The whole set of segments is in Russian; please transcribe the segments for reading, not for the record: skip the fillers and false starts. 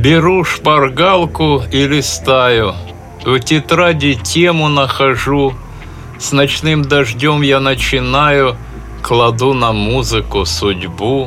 Беру шпаргалку и листаю, в тетради тему нахожу, с ночным дождем я начинаю, кладу на музыку судьбу.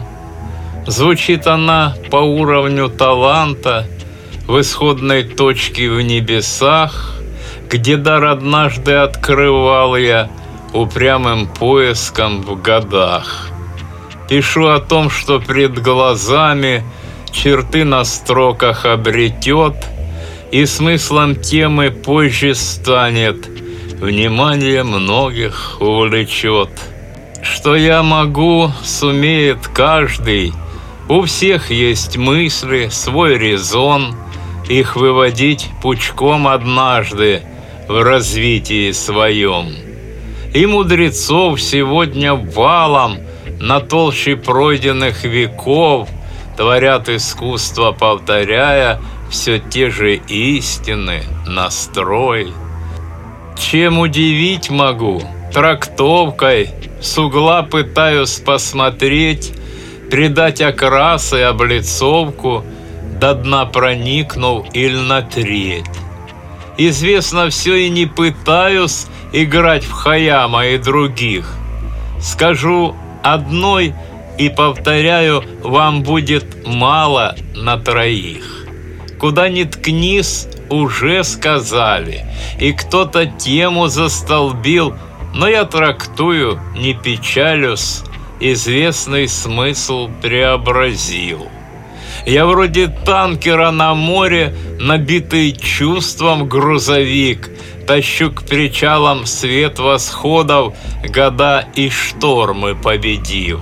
Звучит она по уровню таланта, в исходной точке в небесах, где дар однажды открывал я упрямым поиском в годах. Пишу о том, что пред глазами черты на строках обретет, и смыслом темы позже станет, внимание многих увлечет. Что я могу, сумеет каждый, у всех есть мысли, свой резон, их выводить пучком однажды в развитии своем. И мудрецов сегодня валом на толще пройденных веков творят искусство, повторяя все те же истины, настрой. Чем удивить могу? Трактовкой с угла пытаюсь посмотреть, придать окрас и облицовку, до дна проникнув или на треть. Известно все и не пытаюсь играть в Хаяма и других. Скажу одной и повторяю, вам будет мало на троих. Куда ни ткнись, уже сказали, и кто-то тему застолбил, но я трактую, не печалюсь, известный смысл преобразил. Я вроде танкера на море, набитый чувством грузовик, тащу к причалам свет восходов, года и штормы победив.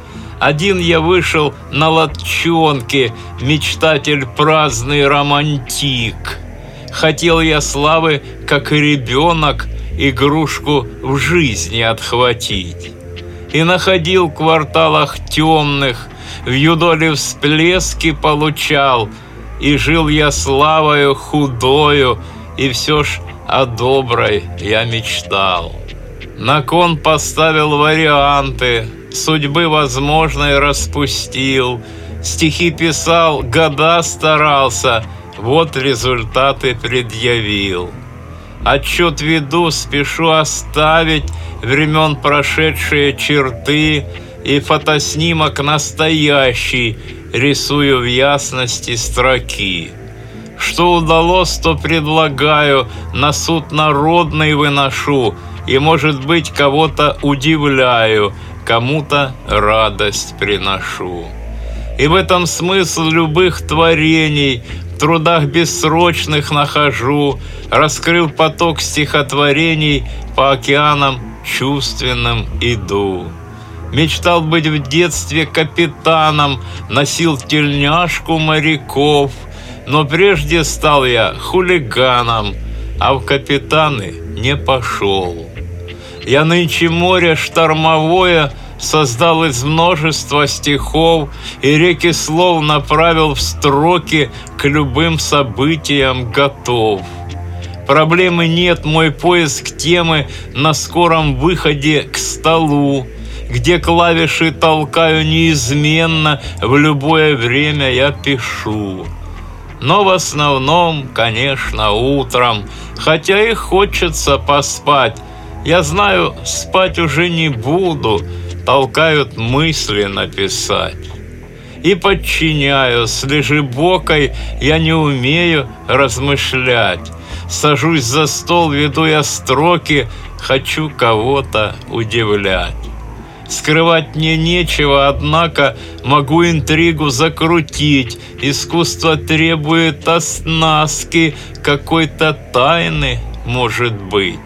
Один я вышел на лодчонке, мечтатель праздный романтик. Хотел я славы, как и ребенок, игрушку в жизни отхватить. И находил в кварталах темных, в юдоле всплески получал, и жил я славою худою, и все ж о доброй я мечтал. На кон поставил варианты, судьбы возможной распустил, стихи писал, года старался, вот результаты предъявил. Отчет веду, спешу оставить времен прошедшие черты, и фотоснимок настоящий рисую в ясности строки. Что удалось, то предлагаю, на суд народный выношу, и, может быть, кого-то удивляю, кому-то радость приношу. И в этом смысл любых творений, в трудах бессрочных нахожу, раскрыл поток стихотворений, по океанам чувственным иду. Мечтал быть в детстве капитаном, носил тельняшку моряков, но прежде стал я хулиганом, а в капитаны не пошел. Я нынче море штормовое создал из множества стихов, и реки слов направил в строки, к любым событиям готов. Проблемы нет, мой поиск темы на скором выходе к столу, где клавиши толкаю неизменно, в любое время я пишу. Но в основном, конечно, утром, хотя и хочется поспать, я знаю, спать уже не буду, толкают мысли написать. И подчиняюсь, лежебокой я не умею размышлять. Сажусь за стол, веду я строки, хочу кого-то удивлять. Скрывать мне нечего, однако могу интригу закрутить. Искусство требует оснастки, какой-то тайны, может быть.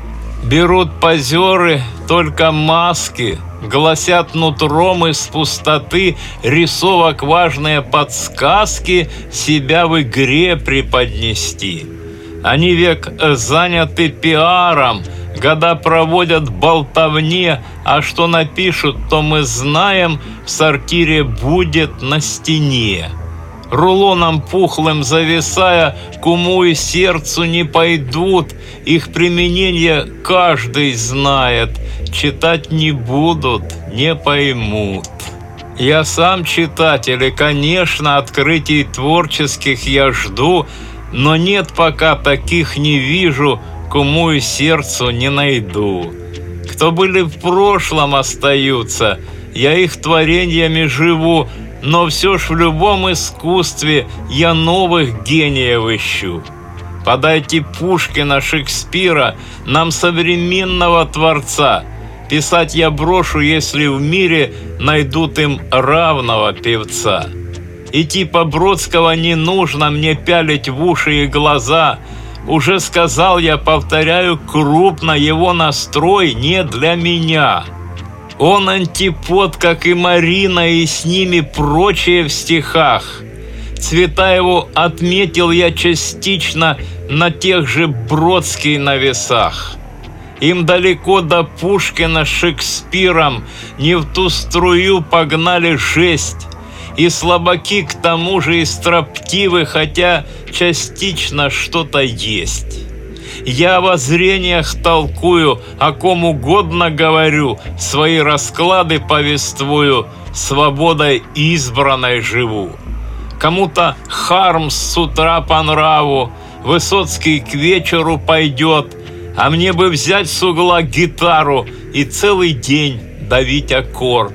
Берут позеры только маски, гласят нутром из пустоты рисовок важные подсказки себя в игре преподнести. Они век заняты пиаром, года проводят в болтовне, а что напишут, то мы знаем, в сортире будет на стене. Рулоном пухлым зависая, к уму и сердцу не пойдут, их применение каждый знает, читать не будут, не поймут. Я сам читатель, и, конечно, открытий творческих я жду, но нет пока таких не вижу, кому и сердцу не найду. Кто были в прошлом, остаются, я их творениями живу, но все ж в любом искусстве я новых гениев ищу. Подайте Пушкина, Шекспира, нам современного творца. Писать я брошу, если в мире найдут им равного певца. И типа Бродского не нужно мне пялить в уши и глаза. Уже сказал я, повторяю крупно, его настрой не для меня. Он антипод, как и Марина, и с ними прочие в стихах. Цветаеву отметил я частично на тех же Бродский на весах. Им далеко до Пушкина с Шекспиром, не в ту струю погнали жесть. И слабаки к тому же и строптивы, хотя частично что-то есть. Я о воззрениях толкую, о ком угодно говорю, свои расклады повествую, свободой избранной живу. Кому-то Хармс с утра по нраву, Высоцкий к вечеру пойдет, а мне бы взять с угла гитару и целый день давить аккорд.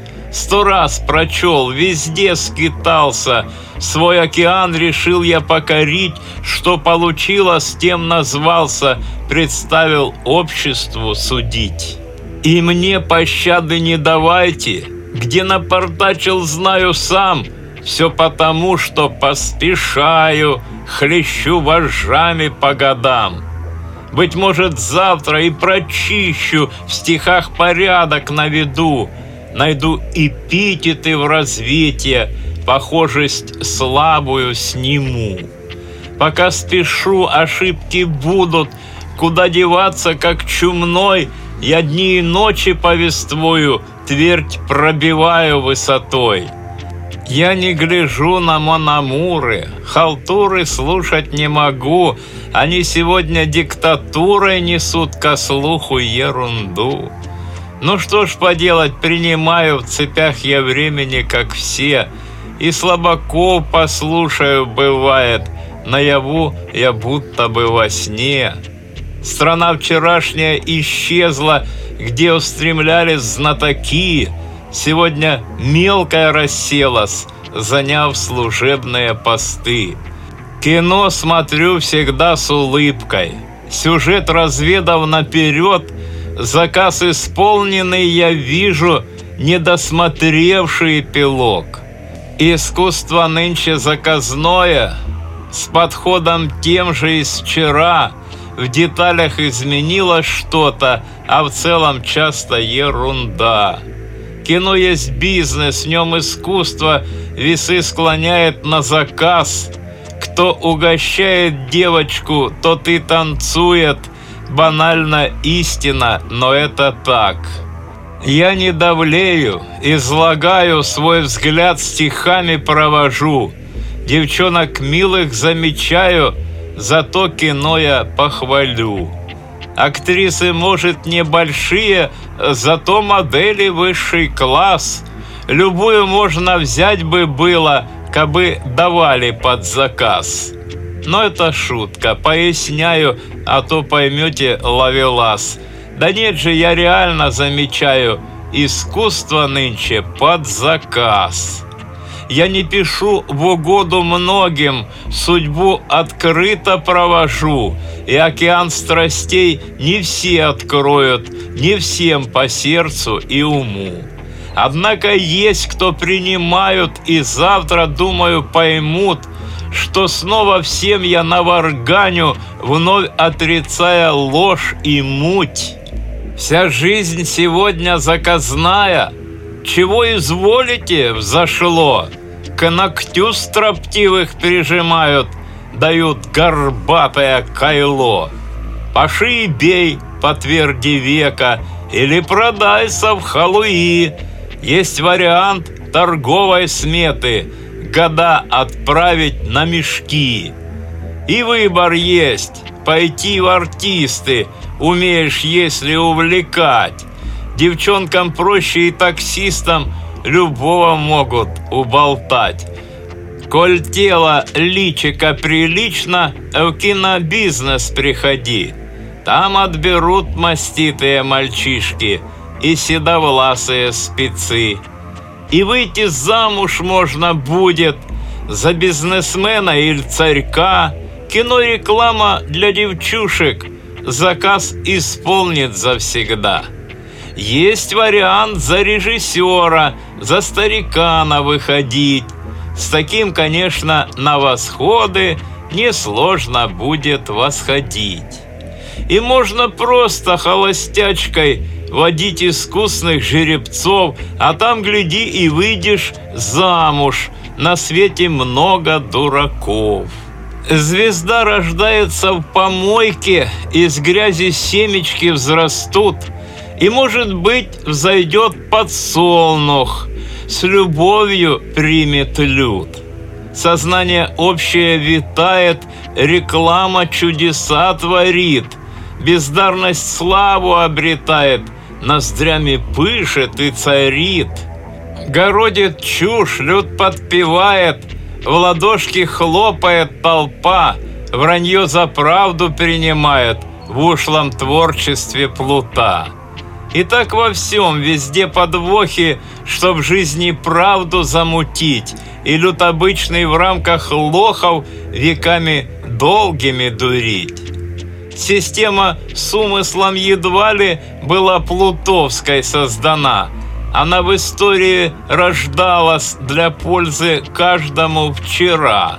100 раз прочел, везде скитался, свой океан решил я покорить, что получилось, тем назвался, представил обществу судить. И мне пощады не давайте, где напортачил, знаю сам, все потому, что поспешаю, хлещу вожжами по годам. Быть может, завтра и прочищу, в стихах порядок наведу, найду эпитеты в развитие, похожесть слабую сниму. Пока спешу, ошибки будут, куда деваться, как чумной, я дни и ночи повествую, твердь пробиваю высотой. Я не гляжу на мономуры, халтуры слушать не могу, они сегодня диктатурой несут ко слуху ерунду. Ну что ж поделать, принимаю, в цепях я времени, как все, и слабаков послушаю, бывает, наяву я будто бы во сне. Страна вчерашняя исчезла, где устремлялись знатоки, сегодня мелкая расселась, заняв служебные посты. Кино смотрю всегда с улыбкой, сюжет разведав наперед, заказ исполненный я вижу, недосмотревший эпилог. Искусство нынче заказное, с подходом тем же из вчера, в деталях изменилось что-то, а в целом часто ерунда. Кино есть бизнес, в нем искусство весы склоняет на заказ. Кто угощает девочку, тот и танцует. Банально истина, но это так. Я не давлею, излагаю, свой взгляд стихами провожу. Девчонок милых замечаю, зато кино я похвалю. Актрисы, может, небольшие, зато модели высший класс. Любую можно взять бы было, кабы давали под заказ. Но это шутка, поясняю, а то поймете ловелас. Да нет же, я реально замечаю, искусство нынче под заказ. Я не пишу в угоду многим, судьбу открыто провожу, и океан страстей не все откроют, не всем по сердцу и уму. Однако есть, кто принимают и завтра, думаю, поймут, что снова всем я наварганю, вновь отрицая ложь и муть. Вся жизнь сегодня заказная, чего изволите взошло, к ногтю строптивых прижимают, дают горбатое кайло. Паши и бей по тверди века или продайся в халуи. Есть вариант торговой сметы, года отправить на мешки. И выбор есть, пойти в артисты, умеешь, если увлекать. Девчонкам проще и таксистам любого могут уболтать. Коль тело личико прилично, в кинобизнес приходи. Там отберут маститые мальчишки и седовласые спецы. И выйти замуж можно будет за бизнесмена или царька. Кино-реклама для девчушек заказ исполнит завсегда. Есть вариант за режиссера, за старикана выходить. С таким, конечно, на восходы несложно будет восходить. И можно просто холостячкой водить искусных жеребцов, а там, гляди, и выйдешь замуж. На свете много дураков. Звезда рождается в помойке, из грязи семечки взрастут, и, может быть, взойдет подсолнух, с любовью примет люд. Сознание общее витает, реклама чудеса творит, бездарность славу обретает, ноздрями пышет и царит. Городит чушь, люд подпевает, в ладошки хлопает толпа, вранье за правду принимает в ушлом творчестве плута. И так во всем, везде подвохи, чтоб в жизни правду замутить, и люд обычный в рамках лохов веками долгими дурить. Система с умыслом едва ли была плутовской создана. Она в истории рождалась для пользы каждому вчера.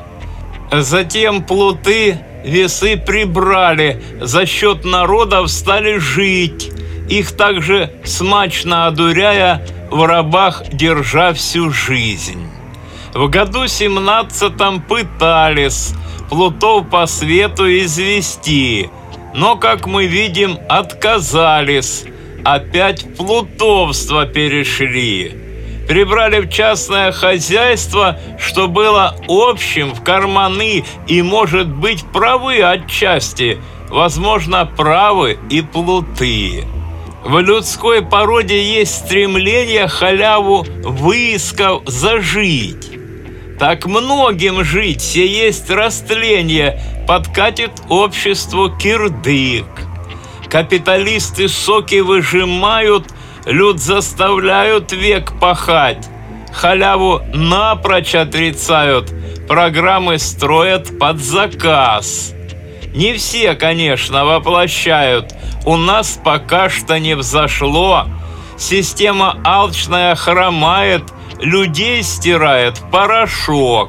Затем плуты весы прибрали, за счет народов стали жить, их также смачно одуряя, в рабах держа всю жизнь. В году 17-м пытались плутов по свету извести, но, как мы видим, отказались, опять в плутовство перешли. Прибрали в частное хозяйство, что было общим, в карманы, и, может быть, правы отчасти, возможно, правы и плуты. В людской породе есть стремление халяву выискав зажить. Так многим жить, все есть растление, подкатит обществу кирдык. Капиталисты соки выжимают, люд заставляют век пахать. Халяву напрочь отрицают, программы строят под заказ. Не все, конечно, воплощают, у нас пока что не взошло. Система алчная хромает, людей стирает в порошок.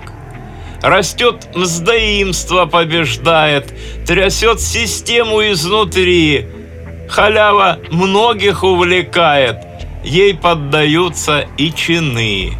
Растет мздоимство, побеждает, трясет систему изнутри. Халява многих увлекает, ей поддаются и чины.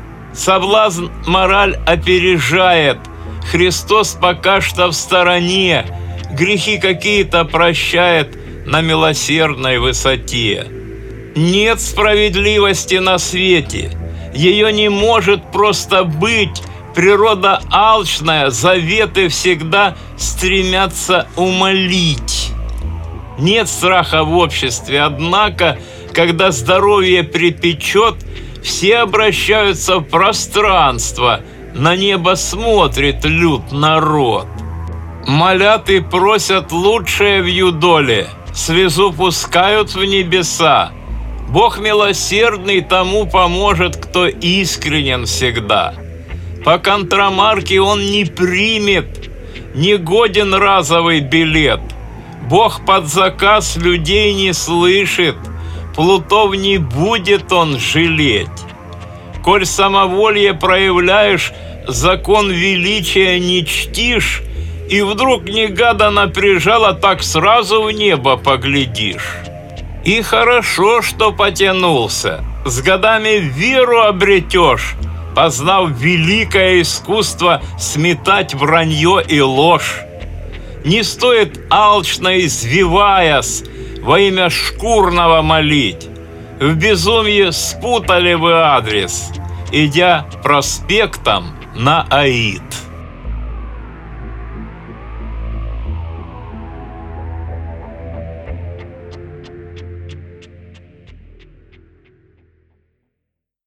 Соблазн мораль опережает, Христос пока что в стороне, грехи какие-то прощает на милосердной высоте. Нет справедливости на свете, ее не может просто быть. Природа алчная, заветы всегда стремятся умолить. Нет страха в обществе, однако, когда здоровье припечет, все обращаются в пространство, на небо смотрит люд народ. Молят и просят лучшее в юдоле, слезу пускают в небеса. Бог милосердный тому поможет, кто искренен всегда. По контрамарке он не примет, не годен разовый билет. Бог под заказ людей не слышит, плутов не будет он жалеть. Коль самоволье проявляешь, закон величия не чтишь, и вдруг негаданно прижало, так сразу в небо поглядишь. И хорошо, что потянулся, с годами веру обретешь, познав великое искусство сметать вранье и ложь. Не стоит алчно извиваясь во имя шкурного молить. В безумье спутали вы адрес, идя проспектом на Аид.